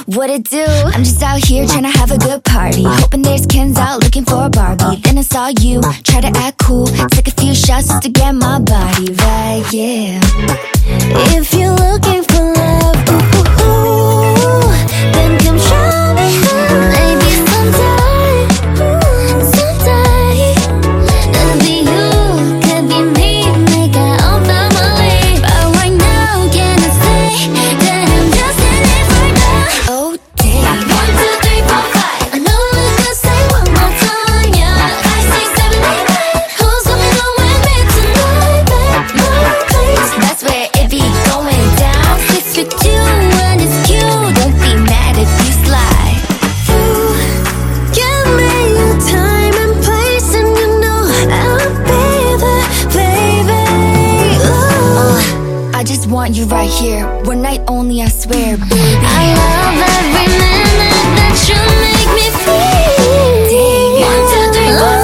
what it do? I'm just out here trying to have a good party, hoping there's Kens out looking for a Barbie. Then I saw you, try to act cool, took a few shots just to get my body right, yeah. If you're looking for love, ooh, ooh, ooh, then come show me how. Maybe someday, someday, it'll be you, could be me, make our own family. But right now, can I say that I'm just in it for now? Oh, damn. 1, 2, 3, 4, 5. I know we could say one more time, yeah. 5, 6, 7, 8, 9. Who's coming on with me tonight, babe? My place, that's where it be going down. Fits with you and it's cute. Don't be mad if you slide. You give me your time and place, and you know I'll be there, baby. Ooh. I just want you right here, one night only, I swear, baby. I love every minute that you make me feel. 1, 2, 3, 4.